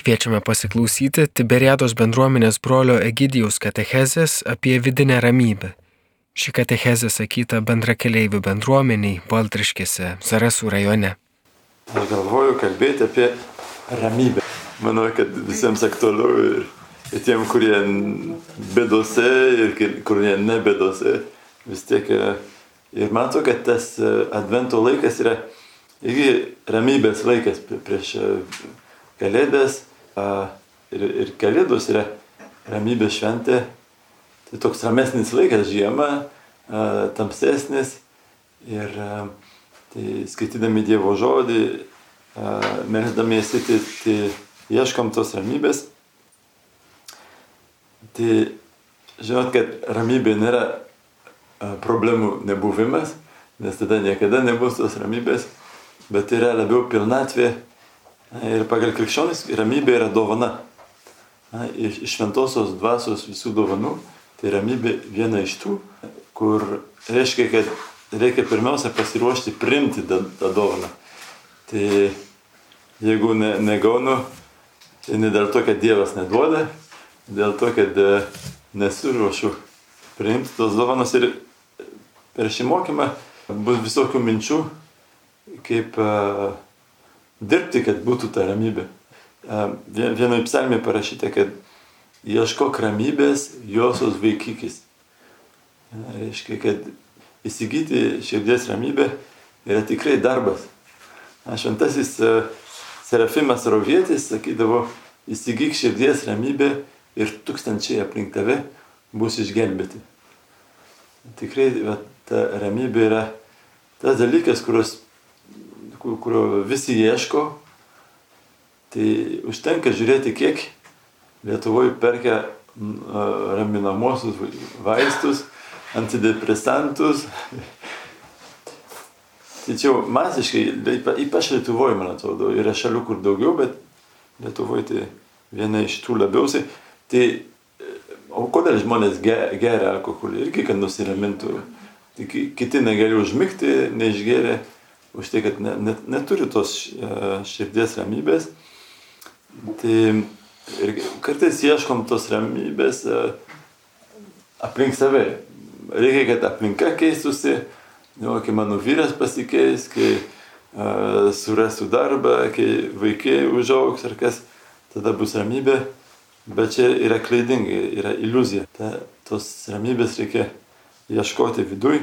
Kviečiame pasiklausyti Tiberiados bendruomenės brolio Egidijaus katechezės apie vidinę ramybę. Ši katechezė sakyta bendrakeleivių bendruomeniai Baltriškėse, Zarasų rajone. Aš galvoju kalbėti apie ramybę. Manau, kad visiems aktualu ir tiem, kurie bėdose ir kurie ne bėdose. Vis tiek. Ir man atrodo, kad tas advento laikas yra irgi ramybės laikas prieš Kalėdas. Ir Kalėdos yra ramybės šventė. Tai toks ramesnis laikas žiemą, tamsesnis. Ir tai skaitydami Dievo žodį, melsdamiesi, tai ieškom tos ramybės. Tai žinot, kad ramybė nėra problemų nebuvimas, nes tada niekada nebus tos ramybės, bet tai yra labiau pilnatvė. Ir pagal krikščionis ramybė yra dovana. Iš šventosios dvasios visų dovanų, tai ramybė viena iš tų, kur reiškia, kad reikia pirmiausia pasiruošti priimti tą dovaną. Tai jeigu negaunu, tai ne dėl to, kad Dievas neduoda, dėl to, kad nesiruošiu priimti tos dovanos. Ir per šį mokymą bus visokių minčių, kaip dirbti, kad būtų ta ramybė. Vienoje psalmėje parašyta, kad ieškok ramybės josios vaikykis. Reiškia, kad įsigyti širdies ramybę yra tikrai darbas. Šventasis Serafimas Rovietis sakydavo, įsigyk širdies ramybę ir tūkstančiai aplink tave bus išgelbėti. Tikrai ta ramybė yra tas dalykas, kurio visi ieško. Tai užtenka žiūrėti, kiek Lietuvoje perka raminamosius vaistus, antidepresantus. Tačiau masiškai, ypač Lietuvoje, man atrodo, yra šalių, kur daugiau, bet Lietuvoje tai viena iš tų labiausiai. Tai, o kodėl žmonės geria alkoholį? Irgi, kad nusiramintų. Tai kiti negali užmigti, neišgeria, už tai, kad neturi tos širdies ramybės. Tai ir kartais ieškom tos ramybės aplink save. Reikia, kad aplinka keistusi, kai mano vyras pasikeis, kai surasiu darbą, kai vaikai užaugs ar kas, tada bus ramybė. Bet čia yra klaidingai, yra iliuzija. Tos ramybės reikia ieškoti viduj.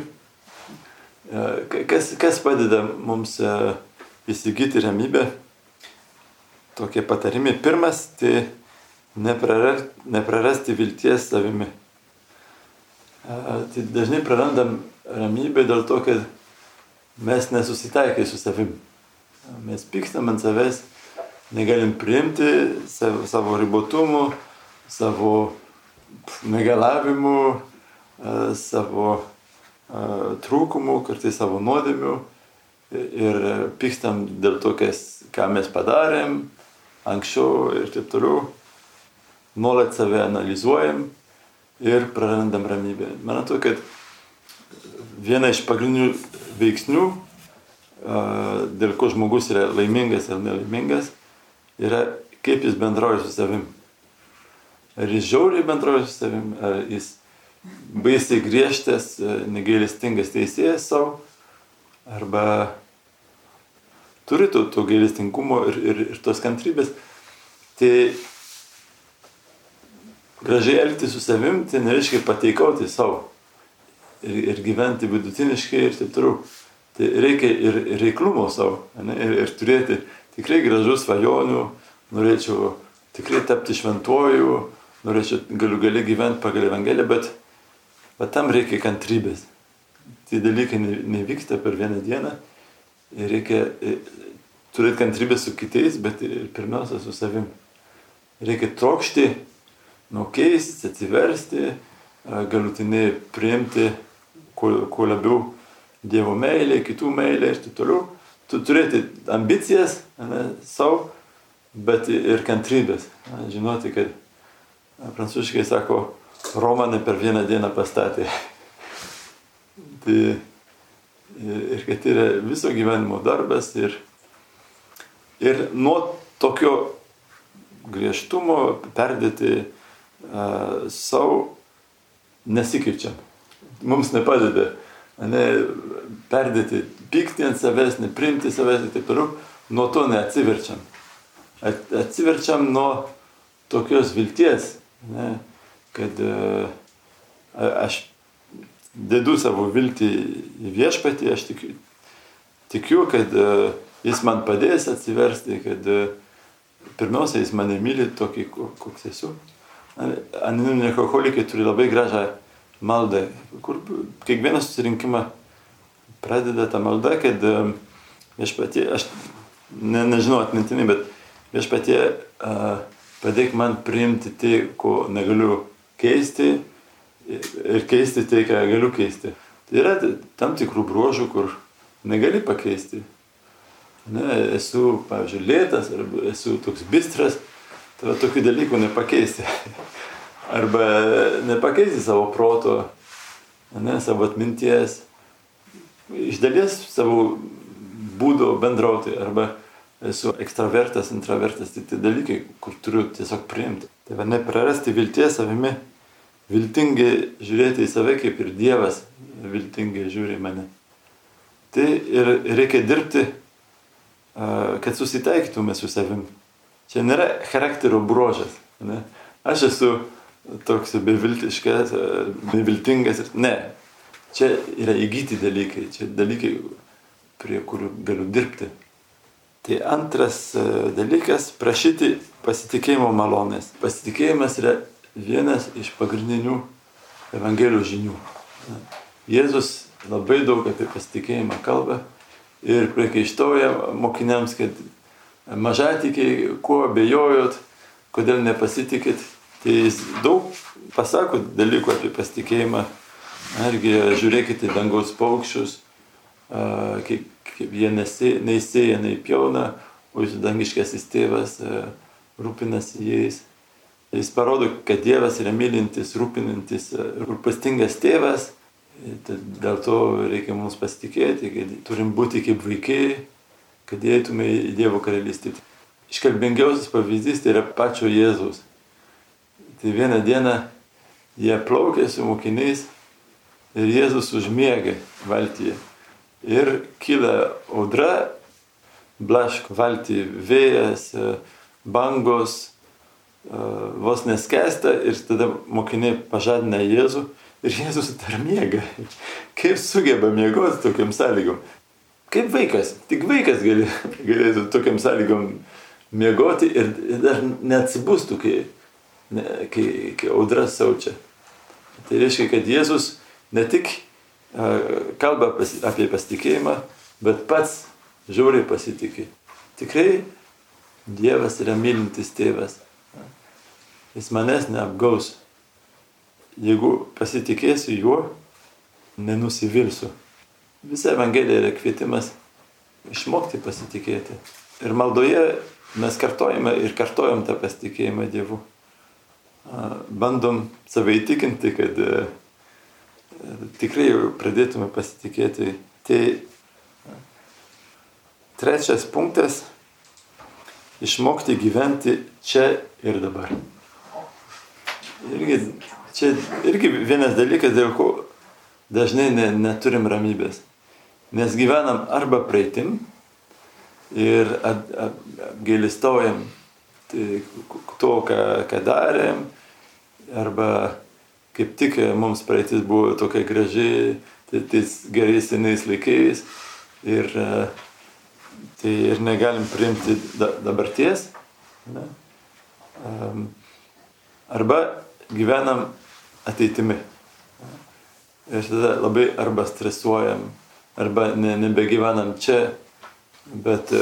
Kas padeda mums įsigyti ramybę? Tokie patarimai. Pirmas, tai neprarasti vilties savimi. Tai dažnai prarandam ramybę dėl to, kad mes nesusitaikai su savim. Mes pykstam ant savęs, negalim priimti savo ribotumų, savo negalavimų, savo trūkumų, kartais savo nuodėmių. Ir pykstam dėl to, ką mes padarėm anksčiau ir taip toliau. Nuolat save analizuojam ir prarandam ramybę. Man atrodo, kad viena iš pagrindinių veiksnių, dėl ko žmogus yra laimingas ar nelaimingas, yra kaip jis bendrauja su savim. Ar jis žiauriai bendrauja su savim, ar jis baisiai griežtas, negailestingas teisėjas savo, arba turi to gailestingumo ir tos kantrybės. Tai gražiai elgtis su savim, tai nereiškia pateikauti savo ir gyventi vidutiniškai ir taip toliau. Tai reikia ir reiklumo savo, ir turėti tikrai gražų svajonių, norėčiau tikrai tapti šventuoju, norėčiau galiu gyventi pagal Evangeliją, bet tam reikia kantrybės. Tai dalykai nevyksta per vieną dieną. Ir reikia turėti kantrybę su kitais, bet ir pirmiausia su savim. Reikia trokšti, keistis, atsiversti, galutinai priimti kuo labiau Dievo meilę, kitų meilę ir taip toliau. Tu turėti ambicijas savo, bet ir kantrybės. Žinoti, kad prancūziškai sako, Romą ne per vieną dieną pastatė. Tai ir kad yra viso gyvenimo darbas ir nuo tokio griežtumo, perdėti savo nesikeičiam. Mums nepadeda perdėti pyktį ant savęs, neprimti savęs ir taip toliau, nuo to neatsiverčiam. Atsiverčiam nuo tokios vilties, kad aš dedu savo viltį į viešpatį, aš tikiu, kad jis man padės atsiversti, kad pirmiausia, jis mane myli tokį, koks esu. Anoniminiai alkoholikai turi labai gražią maldą, kur kiekvieną susirinkimą pradeda tą maldą, kad viešpatie, aš nežinau atmintinai, bet viešpatie padėk man priimti tai, ko negaliu keisti ir keisti tai, ką galiu keisti. Tai yra tam tikrų bruožų, kur negali pakeisti. Esu, pavyzdžiui, lėtas, arba esu toks bistras, tai tokių dalykų nepakeisti. Arba nepakeisti savo proto, savo atminties, iš dalies savo būdo bendrauti, arba esu ekstravertas, intravertas, tai dalykai, kur turiu tiesiog priimti. Tai neprarasti vilties savimi, viltingai žiūrėti į save, kaip ir Dievas viltingai žiūri į mane. Tai ir reikia dirbti, kad susitaikytume su savim. Čia nėra charakterio bruožas. Aš esu toks beviltiškas, beviltingas. Ne, čia yra įgyti dalykai, čia dalykai, prie kurių galiu dirbti. Tai antras dalykas - prašyti pasitikėjimo malonės. Pasitikėjimas yra vienas iš pagrindinių Evangelijos žinių. Jėzus labai daug apie pasitikėjimą kalba ir priekaištauja mokiniams, kad mažatikiai, kuo abejojot, kodėl nepasitikit. Tai jis daug pasako dalykų apie pasitikėjimą. Argi žiūrėkite dangaus paukščius, kaip jie neįsėja, neįpjauna, o jūsų dangiškasis tėvas rūpinasi jais. Jis parodo, kad Dievas yra mylintis, rūpinantis, rūpestingas tėvas. Dėl to reikia mums pasitikėti, kad turim būti kaip vaikai, kad įeitume į Dievo karalystę. Iškalbingiausias pavyzdys tai yra pačio Jėzaus. Tai vieną dieną jie plaukė su mokiniais ir Jėzus užmiega valtyje. Ir kyla audra, blaško valtį vėjas, bangos, vos neskęsta ir tada mokiniai pažadina Jėzų ir Jėzus dar miega. Kaip sugeba miegoti tokiam sąlygom? Kaip vaikas, tik vaikas galėtų tokiam sąlygom miegoti ir dar neatsibustų, kai audra siaučia. Tai reiškia, kad Jėzus ne tik kalba apie pasitikėjimą, bet pats žiauriai pasitikė. Tikrai Dievas yra mylintis tėvas. Jis manęs neapgaus. Jeigu pasitikėsiu juo, nenusivilsiu. Visa Evangelija yra kvietimas išmokti pasitikėti. Ir maldoje mes kartojam tą pasitikėjimą Dievu. Bandom save įtikinti, kad tikrai jau pradėtume pasitikėti. Tai trečias punktas - išmokti gyventi čia ir dabar. Čia irgi vienas dalykas, dėl ko dažnai neturim ramybės. Nes gyvenam arba praeitim ir apgailestaujam to, ką darėm, arba kaip tik mums praeitis buvo tokia graži, tais gerais senais laikais ir negalim priimti dabarties. Arba gyvenam ateitimi. Ir tada labai arba stresuojam, arba nebegyvenam čia, bet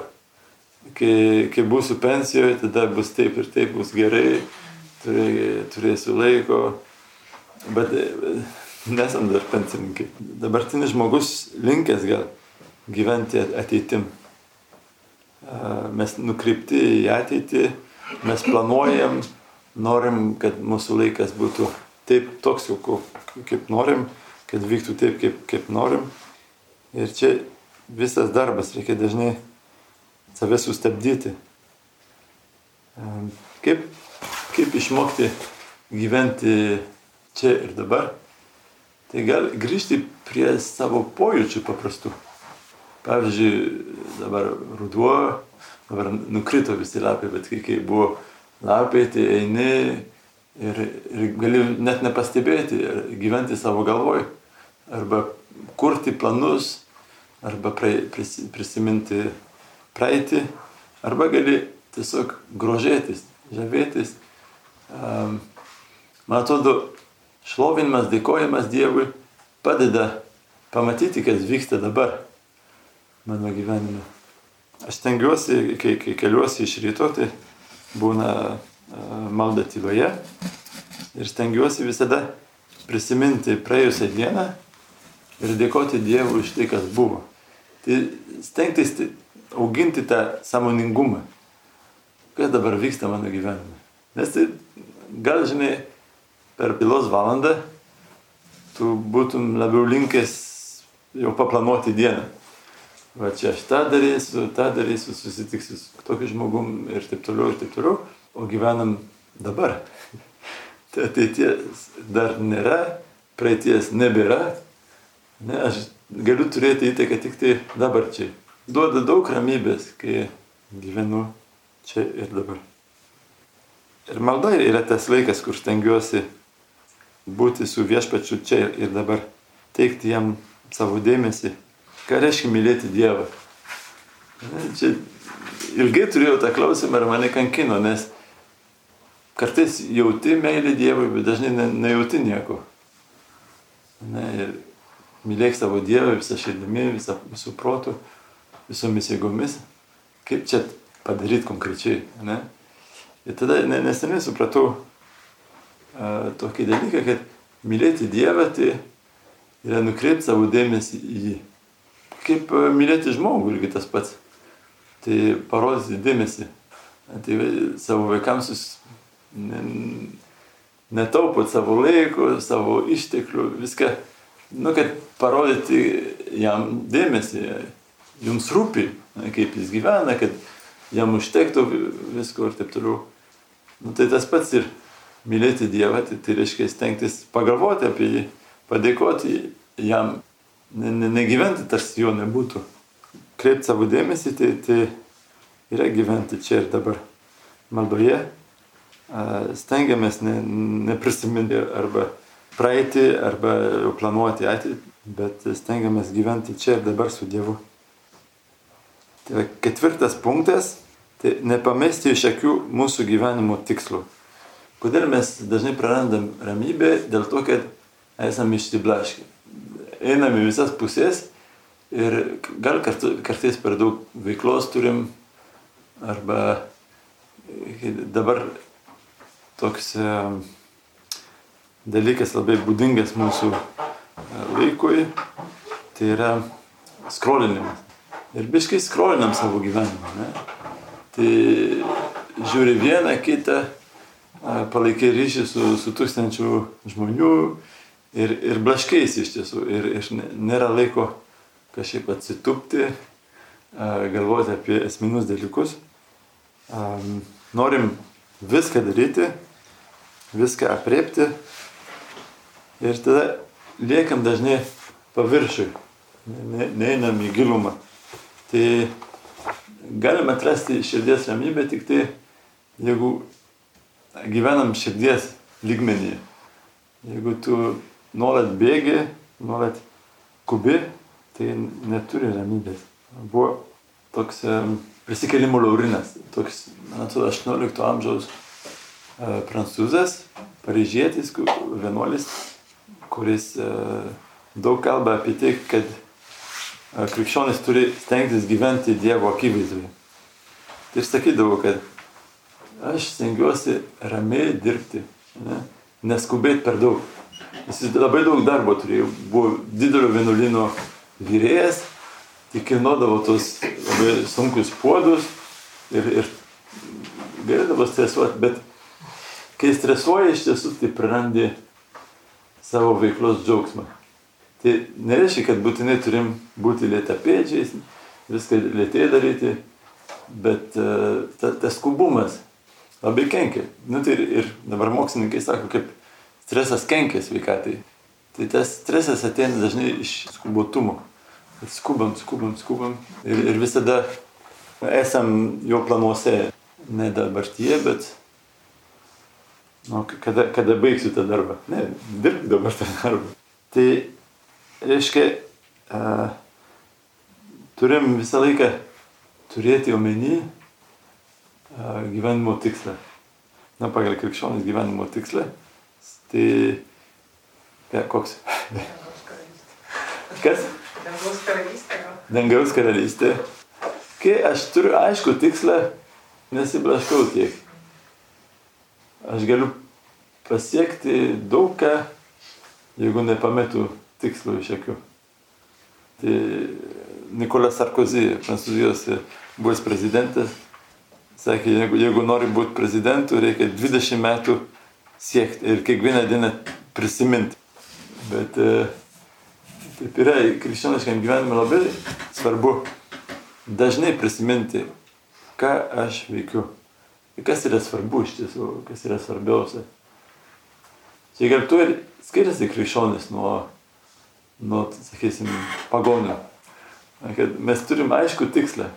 kai būsiu pensijoje, tada bus taip ir taip, bus gerai, turėsiu laiko, bet nesam dar pensininkai. Dabartinis žmogus linkęs gal gyventi ateitim. Mes nukreipti į ateitį, mes planuojam, norim, kad mūsų laikas būtų taip toks, kaip norim, kad vyktų taip, kaip norim. Ir čia visas darbas, reikia dažnai save sustabdyti. Kaip išmokti gyventi čia ir dabar? Tai gal grįžti prie savo pojūčių paprastų. Pavyzdžiui, dabar ruduo, dabar nukrito visi lapai, bet kai buvo lapai, tai eini ir gali net nepastebėti, gyventi savo galvoj, arba kurti planus, arba prisiminti praeitį, arba gali tiesiog grožėtis, žavėtis. Man atrodo, šlovinimas, dėkojimas Dievui padeda pamatyti, kas vyksta dabar mano gyvenime. Aš stengiuosi, kai keliuosi iš ryto, tai būna malda tyloje ir stengiuosi visada prisiminti praėjusią dieną ir dėkoti Dievui už tai, kas buvo. Tai stengtis auginti tą sąmoningumą, kas dabar vyksta mano gyvenime. Nes tai gal, žinai, per tylos valandą tu būtum labiau linkęs jau paplanuoti dieną. Va čia aš tą darysiu, susitiksiu su tokiu žmogum ir taip toliau, o gyvenam dabar. Tai ateities dar nėra, praeities nebėra. Ne, aš galiu turėti įtaiką tik tai dabarčiai. Duoda daug ramybės, kai gyvenu čia ir dabar. Ir malda yra tas laikas, kur stengiuosi būti su viešpačiu čia ir dabar, teikti jam savo dėmesį. Ką reiškia mylėti Dievą? Čia ilgai turėjau tą klausimą ir mane kankino, nes kartais jauti meilę Dievui, bet dažnai nejauti nieko. Ne, ir mylėk savo Dievą visą širdimi, visų protų, visomis jėgomis. Kaip čia padaryti konkrečiai? Ne? Ir tada neseniai supratau tokį dalyką, kad mylėti Dievą tai yra nukreipti savo dėmesį į jį. Kaip mylėti žmogų irgi tas pats. Tai parodyti dėmesį. Tai savo vaikams netaupot savo laiko, savo išteklių, viską. Kad parodyti jam dėmesį, jums rūpi, kaip jis gyvena, kad jam užtektų visko ir taip toliau. Tai tas pats ir mylėti Dievą, tai reiškia stengtis pagalvoti apie jį, padėkoti jam. Negyventi tarsi jo nebūtų. Kreipti savo dėmesį, tai yra gyventi čia ir dabar. Maldoje stengiamės neprisiminti arba praeitį, arba planuoti ateitį, bet stengiamės gyventi čia ir dabar su Dievu. Tai 4 punktas, tai nepamesti iš akių mūsų gyvenimo tikslų. Kodėl mes dažnai prarandam ramybę? Dėl to, kad esame išsiblaškę. Einame visas pusės ir gal kartais per daug veiklos turim, arba dabar toks dalykas labai būdingas mūsų laikui, tai yra skrolinimas. Ir biškai skrolinam savo gyvenimą. Ne? Tai žiūri vieną, kitą, palaikai ryšį su tūkstančių žmonių, ir blaškeisi iš tiesų, ir nėra laiko kažkaip atsitupti, galvoti apie esminius dalykus. Norim viską daryti, viską apriepti ir tada liekam dažnai paviršiui, neinam į gilumą. Tai galim atrasti širdies ramybę tik tai, jeigu gyvenam širdies lygmenyje. Jeigu tu nuolat bėgi, nuolat kubi, tai neturi ramybės. Buvo toks prisikėlimo Laurinas, toks, man atrodo, 18 amžiaus prancūzas, paryžietis, vienuolis, kuris daug kalba apie tai, kad krikščionis turi stengtis gyventi Dievo akivaizdoje. Ir sakydavo, kad aš stengiuosi ramiai dirbti, neskubėti per daug. Jis labai daug darbo turėjo, buvo didelio vienuolyno vyrėjas, tik kilnodavo tos labai sunkius puodus ir galėdavo stresuoti, bet kai stresuoja iš tiesų, tai prarandi savo veiklos džiaugsmą. Tai nereiškia, kad būtinai turim būti lėtapėdžiais, viską lėtai daryti, bet tas skubumas labai kenkia. Nu, tai ir dabar mokslininkai sako, kaip stresas kenkia sveikatai. Tai tas stresas ateina dažnai iš skubotumo. Skubam ir visada esam jo planuose, ne dabartyje, bet kada baigsiu tą darbą. Ne, dirbk dabar tą darbą. Tai reiškia, turim visą laiką turėti omeny gyvenimo tikslą. Na, pagal krikščionis gyvenimo tikslą. Tai koks? Kas? Dangaus karalystė. Dangaus karalystė. Kai aš turiu aišku tikslą, nesiblaškau tiek. Aš galiu pasiekti daug ką, jeigu nepametu tikslo iš akių. Tai Nicolas Sarkozy, Prancūzijos buvęs prezidentas, sakė, jeigu nori būti prezidentu, reikia 20 metų siekti ir kiekvieną dieną prisiminti. Bet taip yra, krikščioniškam gyvenime labai svarbu dažnai prisiminti, ką aš veikiu. Kas yra svarbu iš tiesų, kas yra svarbiausia. Čia gal tu ir skiriasi krikščionis nuo sakysim, pagonių. Kad mes turim aišku tikslą.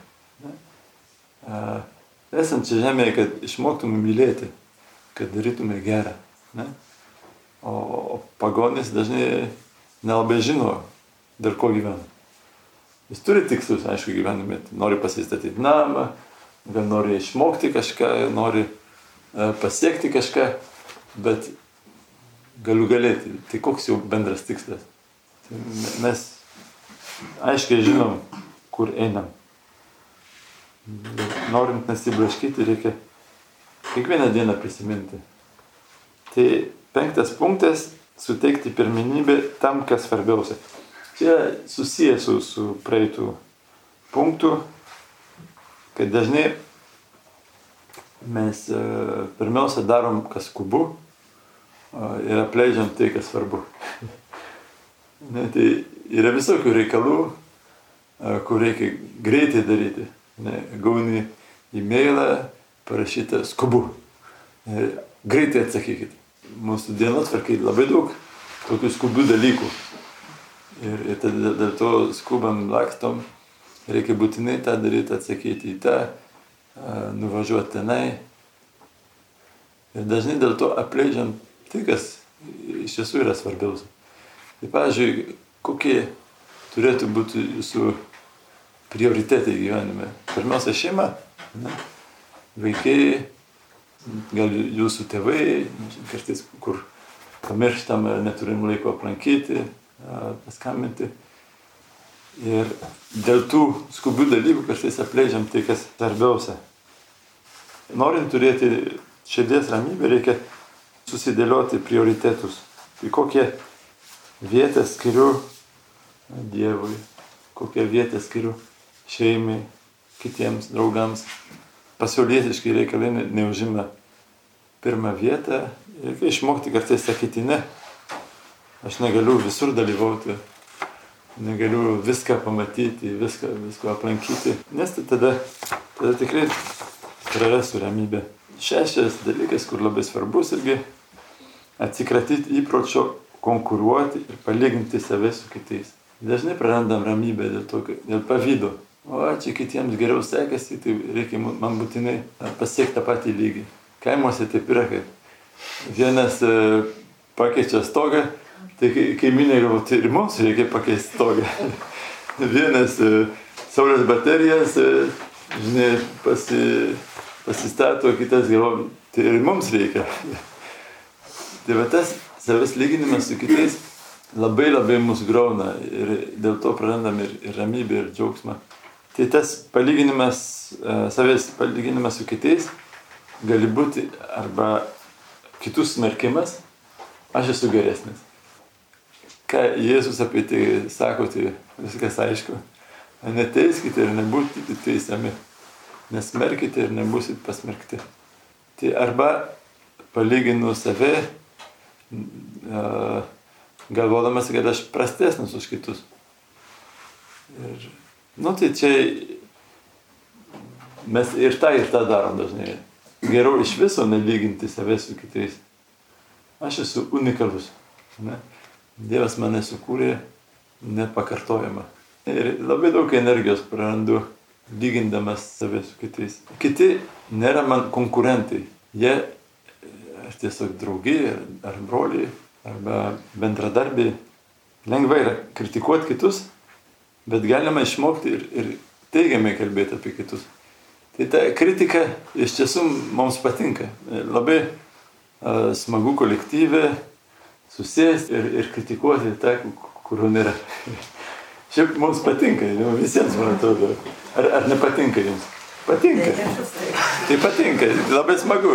Esam čia žemėje, kad išmoktume mylėti, kad darytume gerą. Ne? O pagonis dažnai nelabai žino, dėl ko gyvena. Jis turi tikslus, aišku, gyvenime. Nori pasistatyti namą, gal nori išmokti kažką, nori pasiekti kažką, bet galiu galėti. Tai koks jau bendras tikslas? Tai mes aiškiai žinom, kur einam. Norint nesiblaškyti, reikia kiekvieną dieną prisiminti. Tai 5 punktas - suteikti pirmenybę tam, kas svarbiausia. Čia susijęs su praeitų punktų, kad dažnai mes pirmiausia darom, kas skubu ir apleidžiam tai, kas svarbu. Ne, tai yra visokių reikalų, kur reikia greitai daryti. Ne, gauni e-mailą, parašyta skubu. Greitai atsakykit. Mūsų dienotvarkai labai daug tokių skubių dalykų. Ir tada dėl to skubam, lakstom. Reikia būtinai tą daryti, atsakyti į tą, nuvažiuoti tenai. Ir dažnai dėl to apleidžiam tai, kas iš tiesų yra svarbiausia. Tai pavyzdžiui, kokie turėtų būti jūsų prioritetai gyvenime? Pirmiausia, šeima, ne? Vaikai, gal jūsų tėvai, kartais kur pamirštam, neturim laiko aplankyti, paskambinti. Ir dėl tų skubių dalykų kartais apleidžiam tai, kas svarbiausia. Norint turėti širdies ramybę, reikia susidėlioti prioritetus. Tai kokią vietą skiriu Dievui, kokią vietą skiriu šeimai, kitiems draugams. Pasaulietiškai reikalai neužima pirmą vietą. Reikia išmokti kartais sakyti ne. Aš negaliu visur dalyvauti, negaliu viską pamatyti, visko aplankyti, nes tada tikrai prarasiu ramybę. 6 dalykas, kur labai svarbus irgi atsikratyti įpročio konkuruoti ir palyginti save su kitais. Dažnai prarandam ramybę dėl pavydo. O čia kitiems geriau sekasi, tai reikia man būtinai pasiekti tą patį lygį. Kaimuose taip yra, kad vienas pakeičia stogą, tai kaimynai galvoja, tai ir mums reikia pakeisti stogą. Vienas saulės baterijas, žinai, pasistato, kitas galvoja, tai ir mums reikia. Tai va tas savęs lyginimas su kitais labai mus grauna ir dėl to prarandam ir ramybę, ir džiaugsmą. Tai tas palyginimas, savęs palyginimas su kitais gali būti arba kitų smerkimas, aš esu geresnis. Ką Jėzus apie tai sako, tai viskas aišku. Neteiskite ir nebūsite teisiami. Nesmerkite ir nebūsite pasmerkti. Tai arba palyginu save, galvodamas, kad aš prastesnis už kitus. Tai čia mes ir tą darom dažnai. geriau iš viso nelyginti savęs su kitais. Aš esu unikalus. Ne? Dievas mane sukūrė nepakartojama. Ir labai daug energijos prarandu lygindamas save su kitais. Kiti nėra man konkurentai. Jie tiesiog draugiai ar broliai arba bendradarbiai. Lengva yra kritikuoti kitus, bet galima išmokti ir teigiamai kalbėti apie kitus. Tai ta kritika iš tiesų mums patinka. Labai smagu kolektyve susėsti ir kritikuoti tą, kurio nėra. Šiaip mums patinka, visiems man atrodo. Ar nepatinka jums? Patinka. Tai patinka, labai smagu.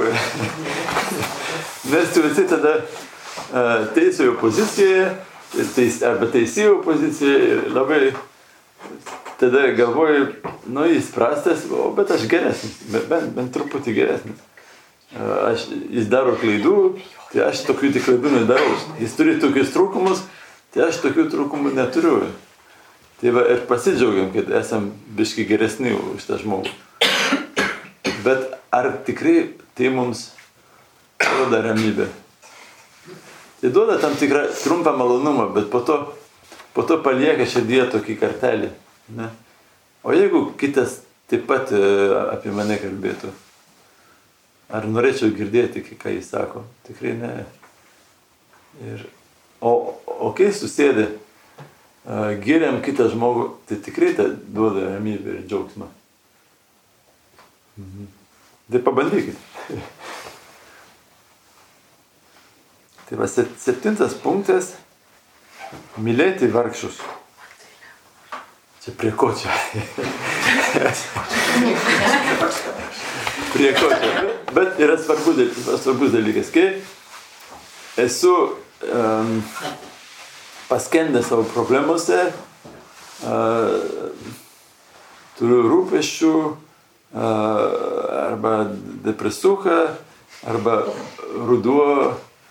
Mes visi tada teisėjų pozicijoje, arba teisėjų pozicijoje ir labai tada galvoju, jis prastas, bet aš geresnis, bent truputį geresnis. Jis daro klaidų, tai aš tokių tik klaidų nedarau. Jis turi tokius trūkumus, tai aš tokių trūkumų neturiu. Tai va ir pasidžiaugiam, kad esam biški geresni už tą žmogų. Bet ar tikrai tai mums duoda ramybę? Tai duoda tam tikrą trumpą malonumą, bet po to palieka širdyje tokį kartelį. Ne? O jeigu kitas taip pat apie mane kalbėtų, ar norėčiau girdėti, ką jis sako? Tikrai ne. O kai susėdė, giriam kitą žmogų, tai tikrai tai duoda ramybę ir džiaugsmą. Tai pabandykit. Tai va 7 punktas. Mylėti vargšus. Čia prie ko čia? Prie ko čia? Bet yra svarbus dalykas. Kai esu paskendęs savo problemose, turiu rūpesčių, arba depresuką, arba ruduo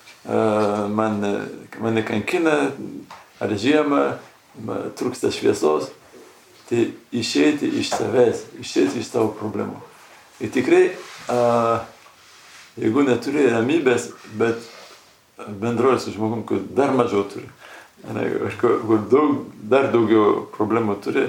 mane kankina, ar žiemą, trūksta šviesos, tai išeiti iš savęs, išeiti iš savo problemų. Ir tikrai, jeigu neturi ramybės, bet bendroji su žmogum, kur dar mažiau turi, kur dar daugiau problemų turi,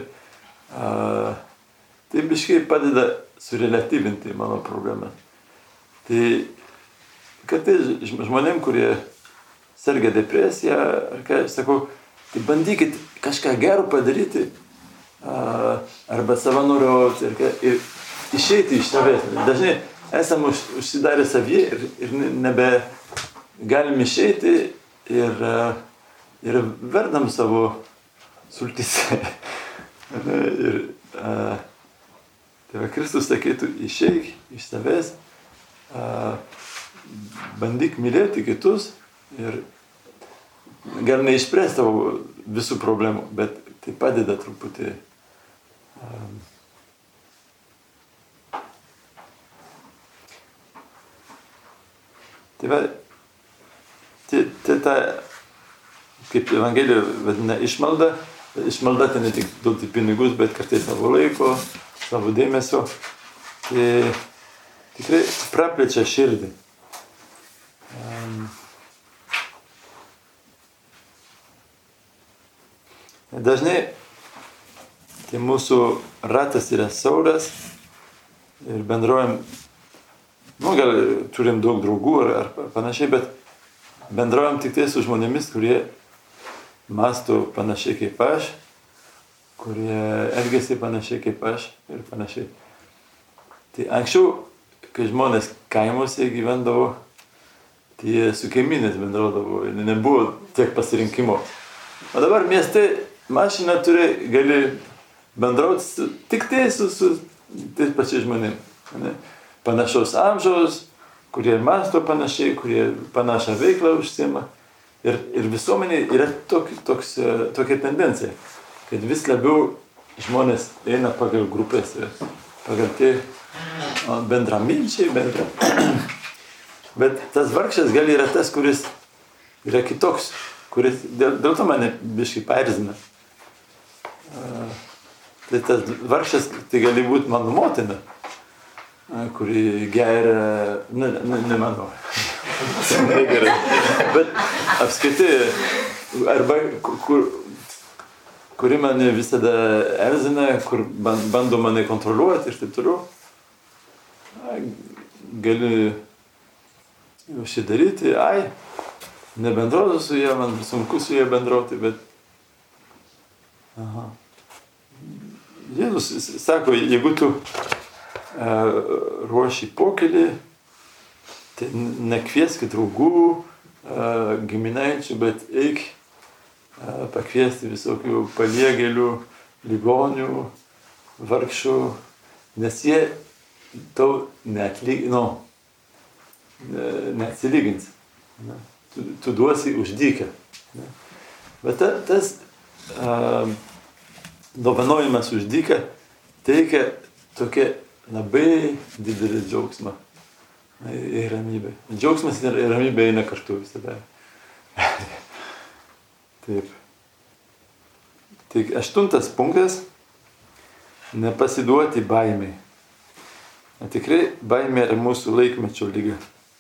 tai biškai padeda surelatyvinti mano problemą. Tai kad tai žmonėm, kurie serga depresiją, ar ką, sakau, tai bandykit kažką gero padaryti, arba savanoriauti, ir išeiti iš savęs. Dažnai esam užsidarę savyje ir nebe galim išeiti ir verdam savo sultyse. Tai va, Kristus sakytų, išeik iš savęs, bandyk mylėti kitus ir gal neišspręs tavo visų problemų, bet tai padeda truputį. Tai va, tai kaip Evangelija vadina išmalda, išmalda tai ne tik duoti pinigus, bet kartais savo laiko, savo dėmesio. Tai tikrai praplečia širdį. Dažnai tai mūsų ratas yra siauras ir bendraujam, gal turim daug draugų ar panašiai, bet bendraujam tik tai su žmonėmis, kurie mąsto panašiai kaip aš, kurie elgiasi panašiai kaip aš ir panašiai. Tai anksčiau, kai žmonės kaimuose gyvendavo, tai su kaimynės bendraudavo ir nebuvo tiek pasirinkimo. O dabar mieste mašiną turi, gali bendrauti tik tai su tais pačiais žmonėmis. Panašaus amžiaus, kurie mąsto panašiai, kurie panašią veiklą užsiima. Ir visuomenė yra tokia tendencija, kad vis labiau žmonės eina pagal grupės, pagal tai bendraminčiai, Bet tas vargšas gal yra tas, kuris yra kitoks, kuris dėl to mane biškai paerzina. Tai tas vargšas tai gali būti mano motina. kuri geria, nemanau, negerai, bet apskaitai, arba kuri mane visada erzina, kur bando mane kontroliuoti ir taip toliau, gali užsidaryti, nebendrauti su jie, man sunku su jie bendrauti, bet Jėzus sako, jeigu tu ruoši pokylį, tai nekvieskit draugų, giminaičių, bet eik pakviesti visokių paliegėlių, ligonių, vargšų, nes jie tau neatsilygins. Tu duosi už dyką. Bet tas dovanojimas už dyką teikia tokia labai didelį džiaugsmą ir ramybę. Džiaugsmas ir ramybė eina kartu visada. Taip. Tai 8 punktas - nepasiduoti baimei. Tikrai baimė yra mūsų laikmečio lyga.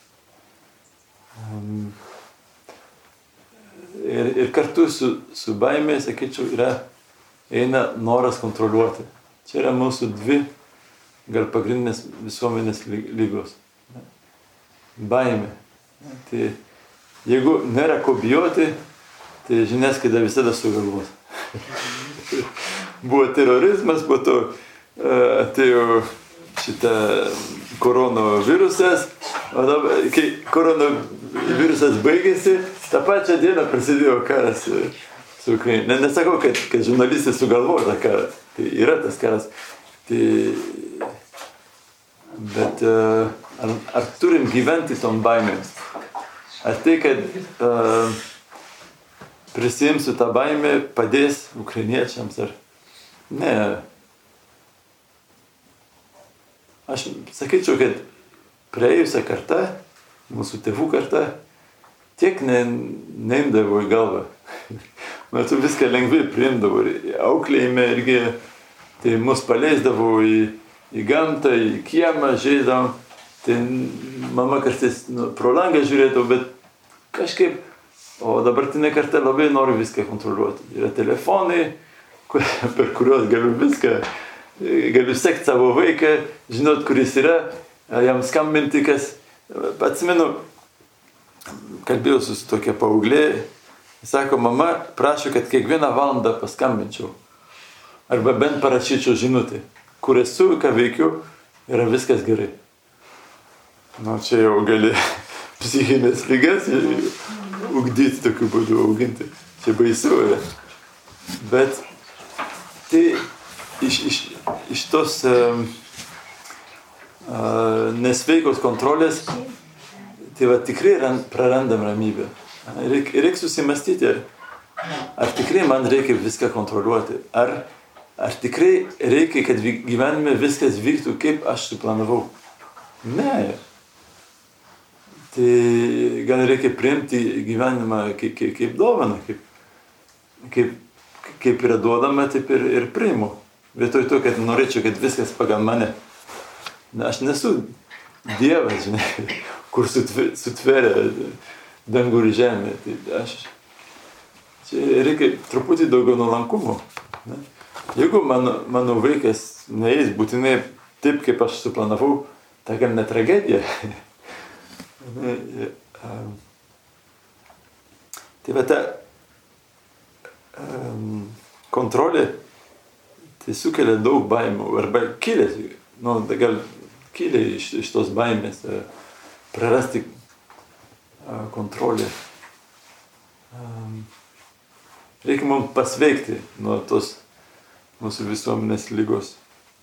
Ir kartu su baimė, sakyčiau, eina noras kontroliuoti. Čia yra mūsų 2 gal pagrindinės visuomenės lygos. Baimė. Tai jeigu nėra ko bijoti, tai žiniasklaida visada sugalvos. Buvo terorizmas, po to atėjo šitą koronavirusas, o dabar, kai koronavirusas baigėsi, tą pačią dieną prasidėjo karas su Ukraina. Nesakau, kad žurnalistai sugalvojo tą karą. Tai yra tas karas. Bet ar turim gyventi tom baimėms? Ar tai, kad prisimsiu tą baimę, padės ukrainiečiams? Ar ne? Aš sakyčiau, kad praėjusią kartą, mūsų tėvų kartą, tiek neimdavo į galvą. Tu viską lengvai priimdavo. Auklėjime irgi, tai mus paleisdavo į gamtą, į kiemą, žaisdavom. Tai mama kartais pro langą žiūrėdavo, bet kažkaip, o dabartinė karta labai nori viską kontroliuoti. Yra telefonai, per kuriuos galiu sekti savo vaiką, žinot, kuris yra, jam skambinti, kas. Atsimenu, kalbėjau su tokia paauglė, sako, mama prašo, kad kiekvieną valandą paskambinčiau. Arba bent parašyčiau žinutę, kur esu, ką veikiu, yra viskas gerai. Čia jau gali psichinės ligas ugdyti tokiu būdu, auginti. Čia baisu yra. Bet tai iš tos nesveikos kontrolės, tai va tikrai prarandam ramybę. Reikia susimastyti, ar tikrai man reikia viską kontroliuoti, ar tikrai reikia, kad gyvenime viskas vyktų, kaip aš suplanavau. Ne. Tai gal reikia priimti gyvenimą kaip dovaną, kaip yra duodama, taip ir priimu. Vietoj to, kad norėčiau, kad viskas pagal mane. Aš nesu Dievas, žinai, kur sutveria dangų ir žemę. Tai čia reikia truputį daugiau nuolankumo. Ne? Jeigu mano vaikas neeis būtinai taip, kaip aš suplanavau, tai gal ne tragedija. Tai va ta kontrolė tai sukelia daug baimių, arba gal kilė iš tos baimės prarasti kontrolę. Reikia mums pasveikti nuo tos mūsų visuomenės lygos.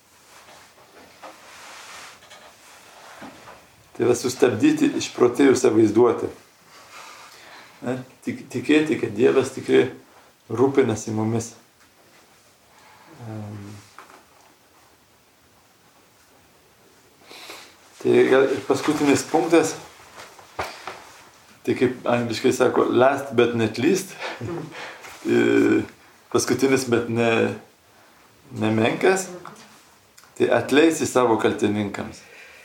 Tai yra sustabdyti išprotėjusią vaizduotę. Tikėti, kad Dievas tikrai rūpinasi mumis. Tai gal ir paskutinis punktas, tai kaip angliškai sako, last but not least, paskutinis, bet nemenkas, tai atleisti savo kaltininkams.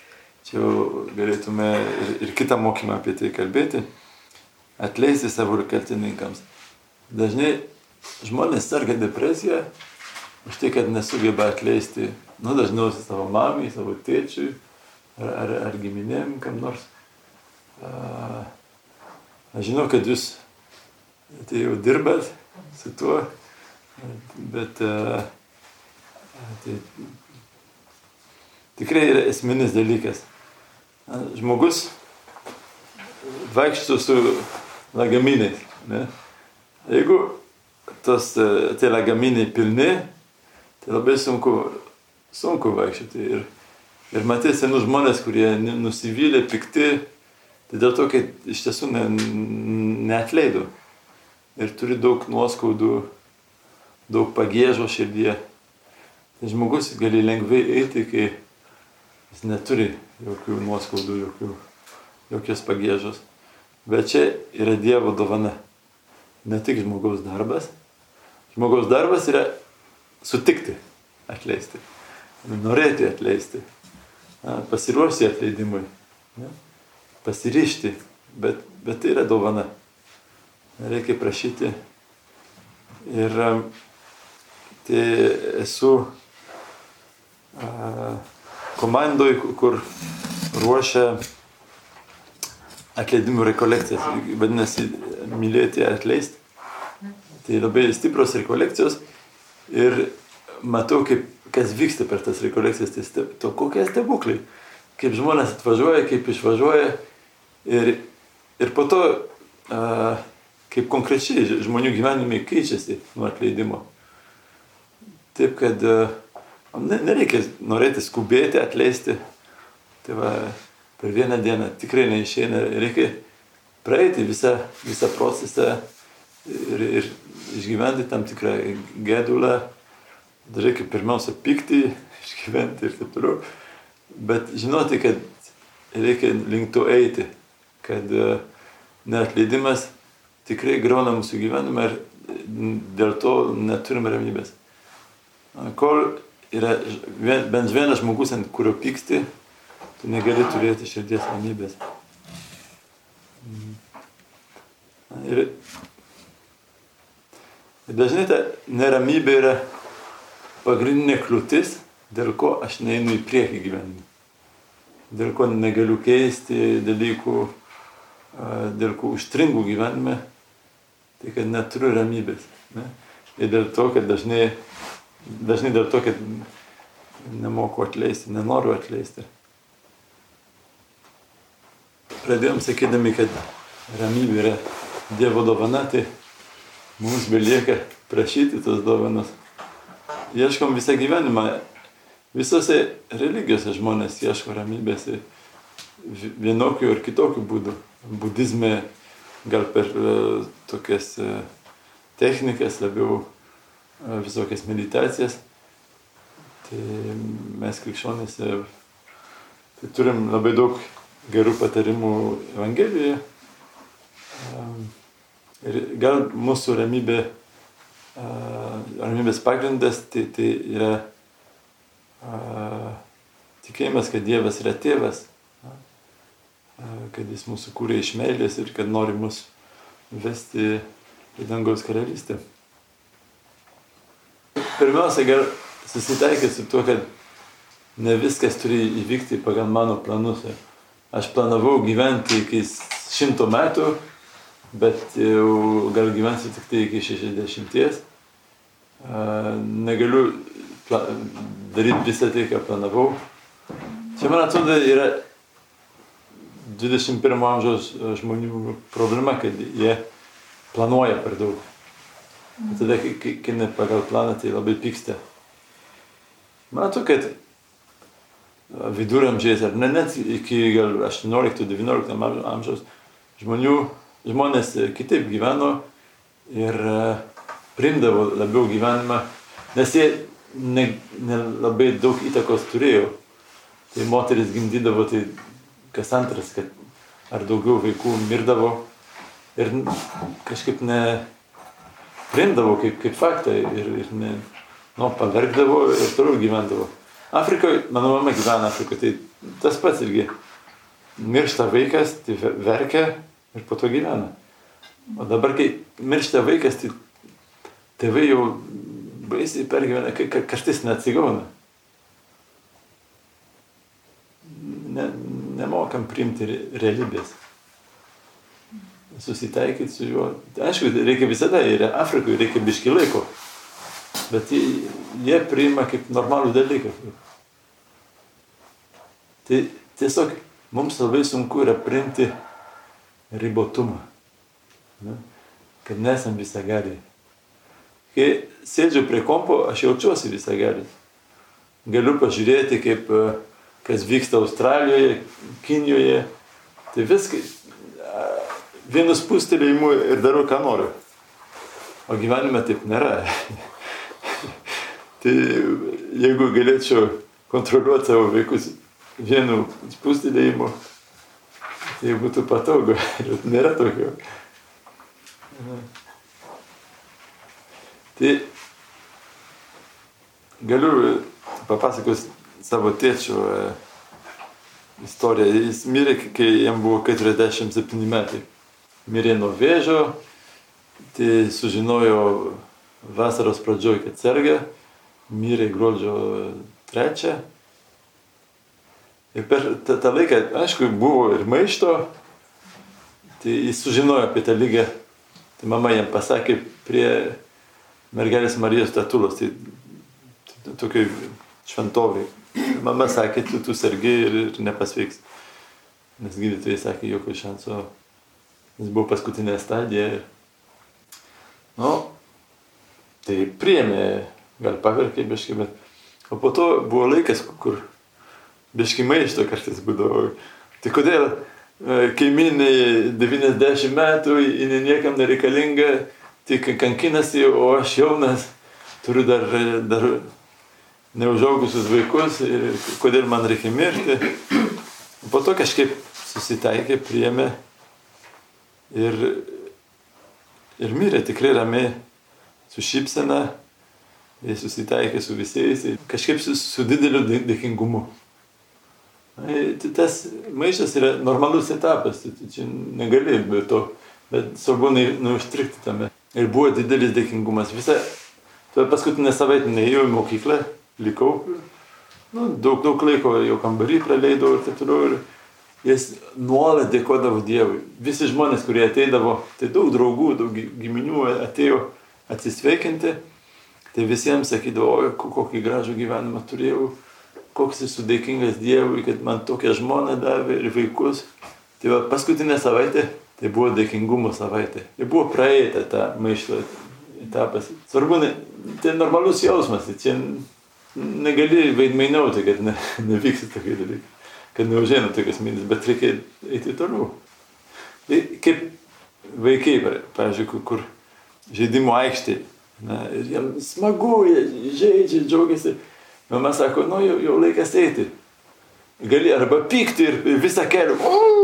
čia jau galėtume ir kitą mokymą apie tai kalbėti, atleisti savo kaltininkams. Dažnai žmonės serga depresiją už tai, kad nesugeba atleisti, dažniausiai savo mamai, savo tėčiui ar giminėm, kam nors. Aš žinau, kad jūs tai jau dirbat su tuo, bet tai tikrai yra esminis dalykas. Žmogus vaikšto su lagaminais. Ne? Jeigu tie lagaminai pilni, tai labai sunku vaikščioti. Ir matė senų žmonės, kurie nusivylė, pikti, tai dėl to, kad iš tiesų neatleido. Ir turi daug nuoskaudų, daug pagiežo širdyje. Tai žmogus gali lengvai eiti, kai jis neturi jokių nuoskaudų, jokios pagiežos. Bet čia yra Dievo dovana. Ne tik žmogaus darbas. Žmogaus darbas yra sutikti atleisti. Norėti atleisti. Pasiruošti atleidimui. Pasiryžti. Bet tai yra dovana. Reikia prašyti. Ir tai esu komandoj, kur ruošia atleidimų rekolekcijas. Vadinasi, mylėti ir atleisti. Tai labai stipros rekolekcijos. Ir matau, kas vyksta per tas rekolekcijas. Tai kokie stebuklai. Kaip žmonės atvažiuoja, kaip išvažiuoja. Ir po to, kaip konkrečiai žmonių gyvenimai keičiasi nuo atleidimo. Taip, kad nereikia norėti skubėti, atleisti. Tai va, per vieną dieną tikrai neišeina. Reikia praeiti visą procesą ir išgyventi tam tikrą gedulą. Reikia pirmiausia pykti, išgyventi ir taip toliau. Bet žinoti, kad reikia link to eiti. Kad neatleidimas tikrai griauna mūsų gyvenimą ir dėl to neturime ramybės. Kol yra bent vienas žmogus, ant kurio pyksti, tu negali turėti širdies ramybės. Ir dažnai ta neramybė yra pagrindinė kliūtis, dėl ko aš neinu į priekį gyvenimą. Dėl ko negaliu keisti dalykų, dėl ko užstringu gyvenime, tai kad neturiu ramybės. Ne? Ir dėl to, kad dažnai dėl to, kad nemoku atleisti, nenoriu atleisti. Pradėjom sakydami, kad ramybė yra Dievo dovana, tai mums belieka prašyti tos dovanos. Ieškom visą gyvenimą. Visose religijose žmonės ieško ramybės vienokių ir kitokių būdų. Budizme gal per tokias technikas, labiau visokias meditacijas. Tai mes krikščionys tai turim labai daug gerų patarimų Evangelijoje. Ir gal mūsų ramybės pagrindas tai yra tikėjimas, kad Dievas yra tėvas, kad jis mūsų kūrė iš meilės ir kad nori mus vesti į dangaus karalystę. Pirmiausia, gal susitaikyti su tuo, kad ne viskas turi įvykti pagal mano planus. Aš planavau gyventi iki 100 metų, bet jau gal gyvensiu tik tai iki 60. Negaliu daryti visą tai, ką planavau. Čia, man atrodo, yra 21 amžiaus žmonių problema, kad jie planuoja per daug. Ir tada, kai ne pagal planą, tai labai pyksta. Matau, kad viduramžiais, ar net iki gal 18-19 amžiaus žmonės kitaip gyveno ir priimdavo labiau gyvenimą, nes jie labai daug įtakos turėjo. Tai moteris gimdydavo, tai kas antras, ar daugiau vaikų mirdavo ir kažkaip priimdavo kaip faktą ir pavergdavo ir toliau gyvendavo. Afrikoje, mano mama gyvena Afrikoje, tai tas pats irgi. Miršta vaikas, tai verkia ir po to gyvena. O dabar, kai miršta vaikas, tai tėvai jau baisiai pergyvena, kartais neatsigauna. Nemokam priimti realybės. Susitaikyti su juo. Aišku, reikia visada, ir Afrikoje reikia biškį laiko. Bet jie priima kaip normalų dalyką. Tai tiesiog mums labai sunku yra priimti ribotumą. Kad nesam visagaliai. Kai sėdžiu prie kompo, aš jaučiuosi visagalis. Galiu pažiūrėti, kas vyksta Australijoje, Kinijoje. Tai viskai. Vienu spustelėjimu ir darau, ką noriu. O gyvenime taip nėra. Tai jeigu galėčiau kontroliuoti savo vaikus vienu spustelėjimu, tai būtų patogu. Nėra tokio. Tai galiu papasakos savo tėčio istoriją. Jis mirė, kai jam buvo 47 metai. Mirė nuo vėžio, tai sužinojo vasaros pradžioj, kad serga. Mirė gruodžio 3. Ir per tą laiką, aišku, buvo ir maišto. Tai jis sužinojo apie tą ligą. Tai mama jam pasakė prie mergelės Marijos statulos, tai tokioj šventovėj. Mama sakė, tu sergi ir nepasveiks. Nes gydytojai sakė, jokio šanso. Jis buvo paskutinė stadija. Tai priėmė, gal paverkė biškį, bet... O po to buvo laikas, kur biškį maišto kartais būdavo. Tai kodėl kaimynai 90 metų, jinai niekam nereikalinga, tik kankinasi, o aš jaunas, turiu dar neužaugusius vaikus ir kodėl man reikia mirti. Po to kažkaip susitaikė, priėmė ir mirė tikrai ramiai, su šypsena, jis susitaikė su visais, kažkaip su dideliu dėkingumu. Tas maišas yra normalus etapas, čia negali be to, bet svarbu neužstrikti tame. Ir buvo didelis dėkingumas. Paskutinę savaitę neėjau į mokyklą, likau, daug laiko jau kambarį praleidau ir taip toliau. Jis nuolat dėkodavo Dievui. Visi žmonės, kurie ateidavo, tai daug draugų, daug giminių atėjo atsisveikinti, tai visiems sakydavo, kokį gražų gyvenimą turėjau, koks esu dėkingas Dievui, kad man tokią žmoną davė ir vaikus. Tai paskutinę savaitę, tai buvo dėkingumo savaitė. Tai buvo praeita tą maišto etapas. Svarbu, tai normalus jausmas, tai čia negali veidmainiauti, kad nevyksta tokie dalykai, kad neužeina tokias mintis, bet reikia eiti toliau. Tai kaip vaikai, pavyzdžiui, kur žaidimo aikštėje, ir jiems smagu, jie žaidžia, džiaugiasi. Mama sako, jau laikas eiti. Gali arba pykti ir visą kelią.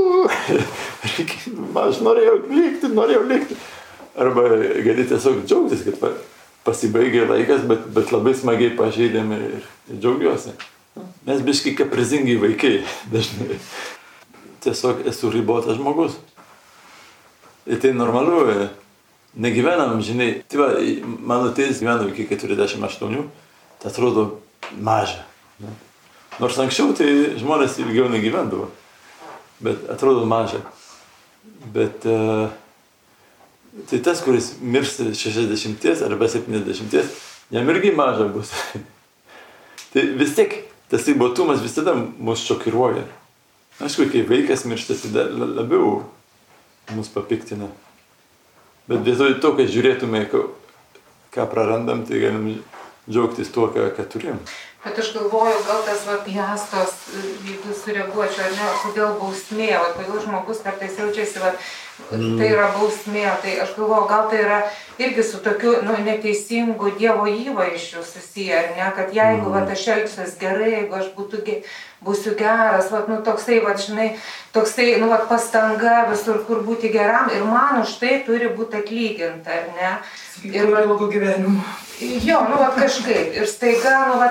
Aš norėjau likti. Arba gali tiesiog džiaugtis, kad pasibaigė laikas, bet labai smagiai pažeidėme ir džiaugiuosi. Mes biškai kaprizingi vaikai dažnai. Tiesiog esu ribotas žmogus. Ir tai normalu, negyvenam, žinai. Tai mano tėtis gyveno iki 48, tai atrodo maža. Nors anksčiau tai žmonės ilgiau negyvendavo, bet atrodo maža. Bet tai tas, kuris miršta 60 arba 70, jam irgi maža bus. Tai vis tiek tas ribotumas visada mus šokiruoja. Aišku, kai vaikas miršta, tai labiau mus papiktina. Bet vietoj to, kad žiūrėtume, ką prarandam, tai galim džiaugtis tuo, ką turim. Bet aš galvoju, gal tas Jastos, jeigu sureaguočiau, ar ne, kodėl bausmė, kodėl žmogus kartais jaučiasi, tai yra bausmė, tai aš galvoju, gal tai yra irgi su tokiu neteisingu Dievo įvaizdžiu susiję, ar ne, kad jeigu aš elgsiuosi gerai, jeigu aš būsiu geras, toksai, žinai, pastanga visur, kur būti geram, ir man už tai turi būti atlyginta, ar ne? Ir ilgų gyvenimų. Jo, kažkaip. Ir staiga, ne,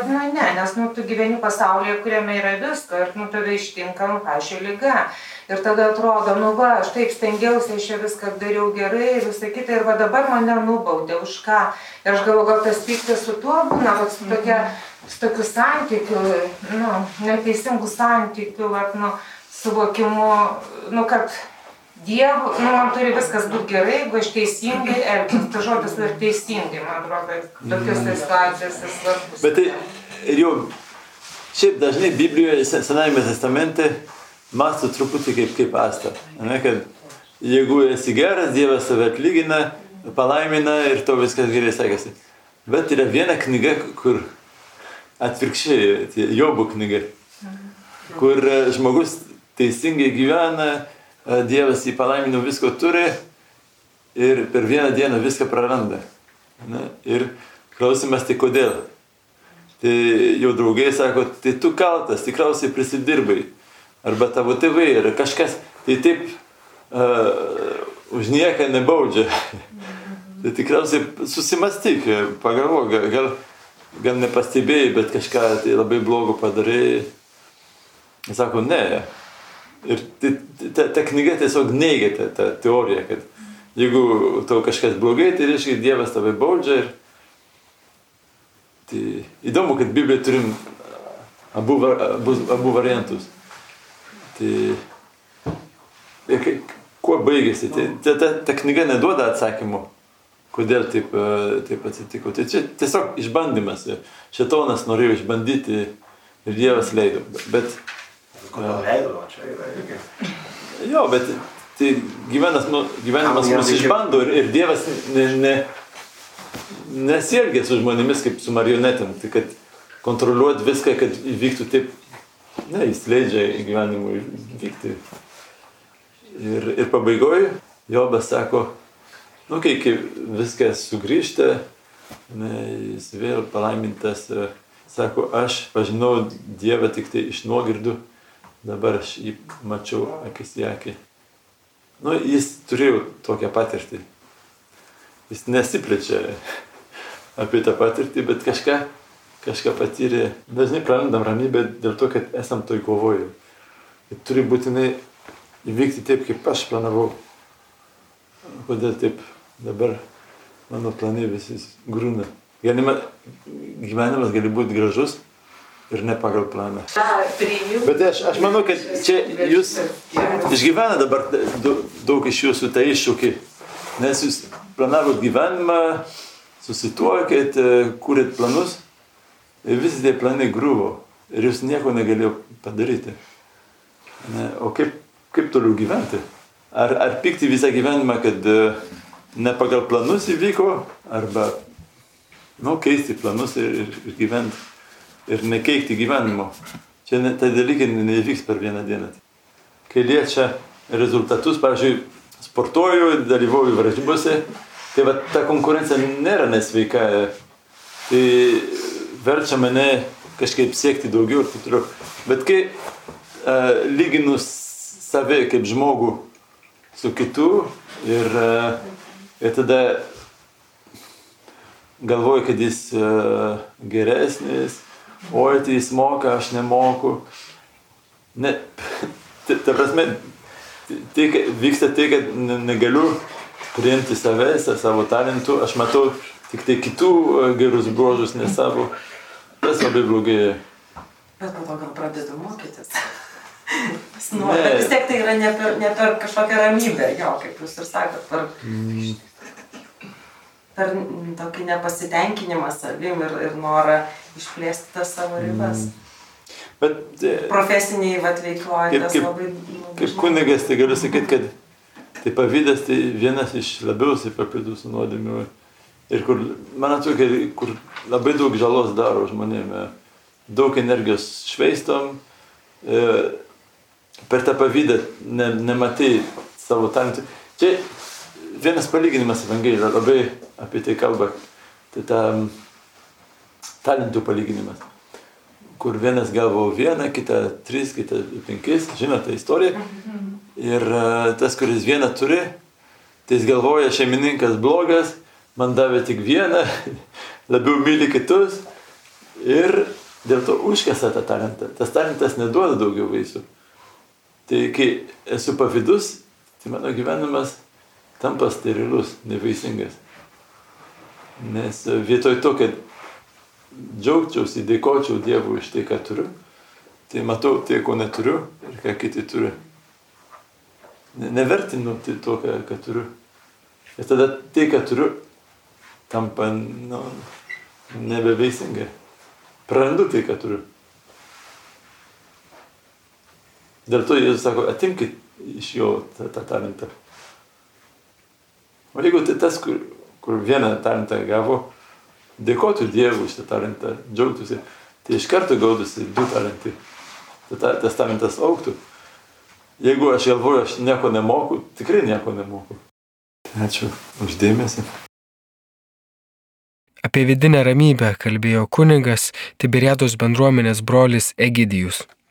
ne, nes tu gyveni pasaulyje, kuriame yra visko ir tave ištinka, pavyzdžiui, liga. Ir tada atrodo, aš taip stengiausi, aš čia viską dariau gerai ir visą kitą, ir dabar mane nubaudė, už ką. Ir aš galvoju, gal tas pyktis su tuo būna, su tokiu santykiu, neteisingų santykių, suvokimu, kad Dievu, man turi viskas būti gerai, jeigu aš teisingai elgsiu. Tai žodis ir teisingai, man atrodo, tokiuose situacijose svarbus. Bet tai ir jau, šiaip dažnai Biblijoje, Senajame testamente, mąsto truputį kaip Asta. Ne, kad jeigu esi geras, Dievas tave atlygina, palaimina ir to viskas gerai sekasi. Bet yra viena knyga, kur atvirkščiai, Jobo knyga, kur žmogus teisingai gyvena, Dievas jį palaimino, visko turi ir per vieną dieną viską praranda. Ne? Ir klausimas, tai kodėl? Tai jau draugai sako, tai tu kaltas, tikriausiai prisidirbai. Arba tavo tėvai ir kažkas, tai taip už nieką nebaudžia. Tai tikriausiai susimastyk, pagalvok, gal nepastebėjai, bet kažką tai labai blogo padarėjai. Jis sako, ne. Ir ta knyga tiesiog neigia tą teoriją, kad jeigu tau kažkas blogai, tai reiškia, Dievas tave baudžia. Tai įdomu, kad Biblijoje turim abu variantus. Tai kuo baigėsi? Ta knyga neduoda atsakymų, kodėl taip atsitiko. Tai čia tiesiog išbandymas. Šėtonas norėjo išbandyti ir Dievas leido. Bet kodėl leido, čia yra irgi. Jo, bet tai gyvenimas mus išbando ir Dievas nesielgia su žmonėmis kaip su marionetėm. Tai kad kontroliuoti viską, kad įvyktų taip, jis leidžia gyvenimui vykti. Ir pabaigoje Jobas sako, kai viskas sugrįžta, jis vėl palaimintas, sako, aš pažinau Dievą tik tai iš nuogirdų. Dabar aš jį mačiau akis į akį. Jis turėjo tokią patirtį. Jis nesiplečia apie tą patirtį, bet kažką patyrė. Dažnai prarandam ramybę dėl to, kad esam toj kovoje. Turi būtinai įvykti taip, kaip aš planavau. Kodėl taip dabar mano planai visi grūna. Gyvenimas gali būti gražus ir ne pagal planą. Bet aš manau, kad čia jūs išgyvena dabar daug iš jūsų tą iššūkį, nes jūs planavot gyvenimą, susituokėt, kūrėt planus ir visi tie planai griuvo ir jūs nieko negalėjo padaryti. O kaip toliau gyventi? Ar pykti visą gyvenimą, kad ne pagal planus įvyko, arba keisti planus ir gyventi. Ir nekeikti gyvenimo. Čia tai dalykai nevyks per vieną dieną. Kai liečia rezultatus, pavyzdžiui, sportuoju, dalyvauju varžybose, tai ta konkurencija nėra nesveika. Tai verčia mane kažkaip siekti daugiau ir taip toliau. Bet kai lyginu save kaip žmogų su kitu ir tada galvoju, kad jis geresnis, oi, tai jis moka, aš nemoku. Ta prasme, vyksta tai, kad negaliu priimti savęs, savo talentų, aš matau tik tai kitų gerus bruožus, ne savo. Tas labai blogai. Bet po to gal pradedu mokytis. Bet vis tiek tai yra ne per kažkokią ramybę, kaip jūs ir sakot, per tokį nepasitenkinimą savim ir norą išplėsti tas savo ribas. Bet profesiniai veikloje tas labai... Kaip kunigas, tai galiu sakyti, kad tai pavydas tai vienas iš labiausiai paplitusių nuodėmių. Ir kur, man atrodo, kur labai daug žalos daro žmonėm. Daug energijos švaistom. Per tą pavydą nematai savo talentų. Čia vienas palyginimas Evangelijoje labai apie tai kalba. Tai ta talentų palyginimas. Kur vienas gavo 1, kitą 3, kitą 5. Žinote istoriją. Ir tas, kuris 1 turi, tai jis galvoja, šeimininkas blogas, man davė tik 1, labiau myli kitus. Ir dėl to užkasa tą talentą. Tas talentas neduoda daugiau vaisių. Tai kai esu pavydus, tai mano gyvenimas tampa sterilus, nevaisingas. Nes vietoj to, kad džiaugčiausi, dėkočiau Dievui už tai, ką turiu, tai matau tai, ko neturiu ir ką kiti turi. Nevertinu to, ką turiu. Ir tada tai, ką turiu, tampa nebeveisinga. Prarandu tai, ką turiu. Dėl to Jėzus sako, atimkit iš jo tą talentą. O jeigu tai tas, kur vieną talentą gavo, dėkotų Dievui už tą talentą, džiaugtųsi, tai iš karto gaudųsi 2 talentai. Tas talentas augtų. Jeigu aš galvoju, aš nieko nemoku, tikrai nieko nemoku. Ačiū už dėmesį. Apie vidinę ramybę kalbėjo kunigas Tiberiados bendruomenės brolis Egidijus.